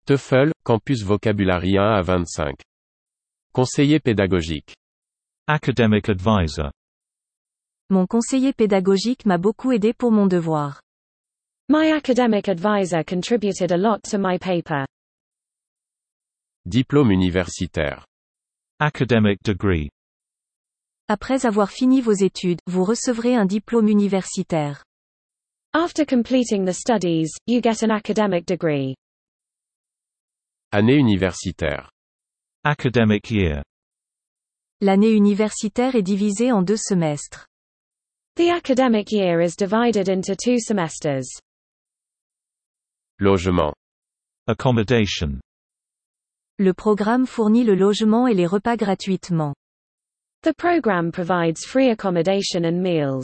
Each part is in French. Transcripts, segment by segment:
TOEFL, Campus Vocabulary 1 à 25. Conseiller pédagogique. Academic advisor. Mon conseiller pédagogique m'a beaucoup aidé pour mon devoir. My academic advisor contributed a lot to my paper. Diplôme universitaire. Academic degree. Après avoir fini vos études, vous recevrez un diplôme universitaire. After completing the studies, you get an academic degree. Année universitaire. Academic year. L'année universitaire est divisée en 2 semestres. The academic year is divided into 2 semesters. Logement. Accommodation. Le programme fournit le logement et les repas gratuitement. The program provides free accommodation and meals.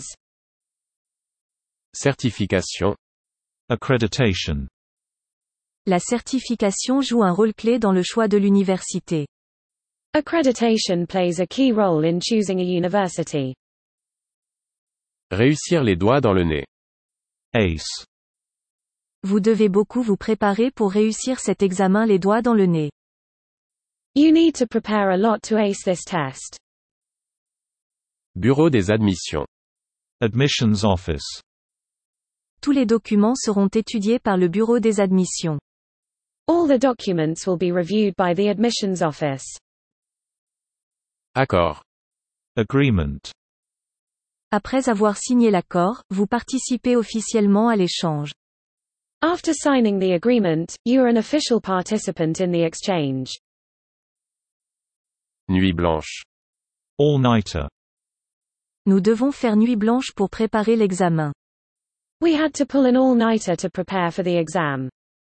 Certification. Accreditation. La certification joue un rôle clé dans le choix de l'université. Accreditation plays a key role in choosing a university. Réussir les doigts dans le nez. ACE. Vous devez beaucoup vous préparer pour réussir cet examen les doigts dans le nez. You need to prepare a lot to ace this test. Bureau des admissions. Admissions office. Tous les documents seront étudiés par le bureau des admissions. All the documents will be reviewed by the admissions office. Accord. Agreement. Après avoir signé l'accord, vous participez officiellement à l'échange. After signing the agreement, you are an official participant in the exchange. Nuit blanche. All-nighter. Nous devons faire nuit blanche pour préparer l'examen. We had to pull an all-nighter to prepare for the exam.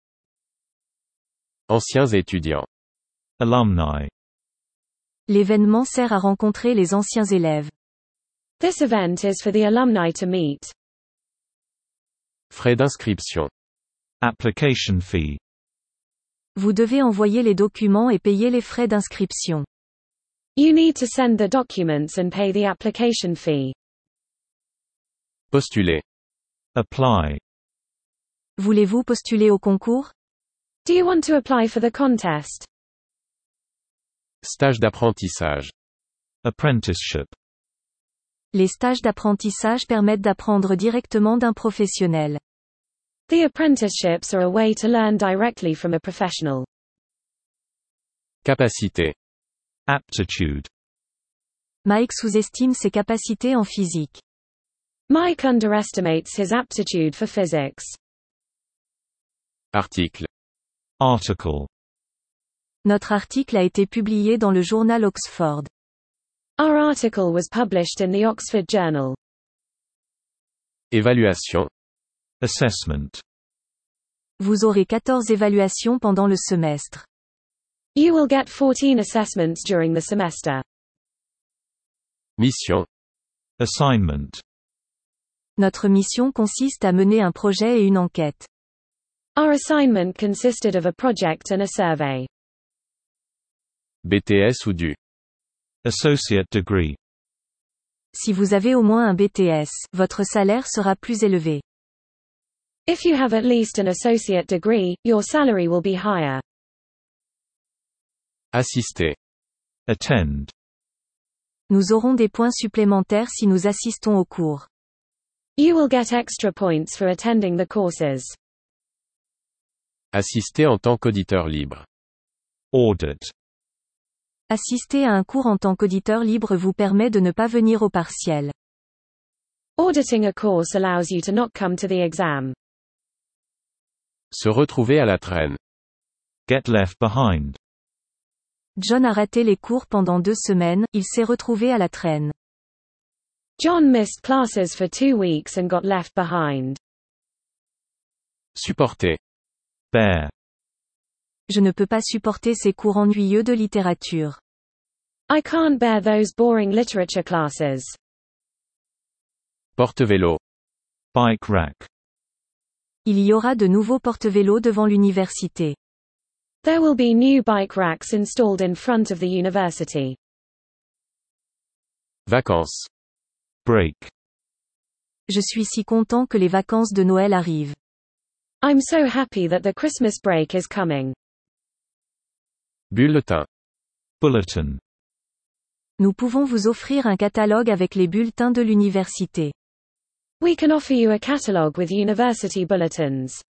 Anciens étudiants. Alumni. L'événement sert à rencontrer les anciens élèves. This event is for the alumni to meet. Frais d'inscription. Application fee. Vous devez envoyer les documents et payer les frais d'inscription. You need to send the documents and pay the application fee. Postuler. Apply. Voulez-vous postuler au concours? Do you want to apply for the contest? Stage d'apprentissage. Apprenticeship. Les stages d'apprentissage permettent d'apprendre directement d'un professionnel. The apprenticeships are a way to learn directly from a professional. Capacité. Aptitude. Mike sous-estime ses capacités en physique. Mike underestimates his aptitude for physics. Article. Article. Notre article a été publié dans le journal Oxford. Our article was published in the Oxford Journal. Évaluation. Assessment. Vous aurez 14 évaluations pendant le semestre. You will get 14 assessments during the semester. Mission. Assignment. Notre mission consiste à mener un projet et une enquête. Our assignment consisted of a project and a survey. BTS ou du. Associate degree. Si vous avez au moins un BTS, votre salaire sera plus élevé. If you have at least an associate degree, your salary will be higher. Assister. Attend. Nous aurons des points supplémentaires si nous assistons aux cours. You will get extra points for attending the courses. Assister en tant qu'auditeur libre. Audit. Assister à un cours en tant qu'auditeur libre vous permet de ne pas venir au partiel. Auditing a course allows you to not come to the exam. Se retrouver à la traîne. Get left behind. John a raté les cours pendant 2 semaines, il s'est retrouvé à la traîne. John missed classes for 2 weeks and got left behind. Supporter. Bear. Je ne peux pas supporter ces cours ennuyeux de littérature. I can't bear those boring literature classes. Porte-vélo. Bike rack. Il y aura de nouveaux porte-vélos devant l'université. There will be new bike racks installed in front of the university. Vacances. Break. Je suis si content que les vacances de Noël arrivent. I'm so happy that the Christmas break is coming. Bulletin. Bulletin. Nous pouvons vous offrir un catalogue avec les bulletins de l'université. We can offer you a catalogue with university bulletins.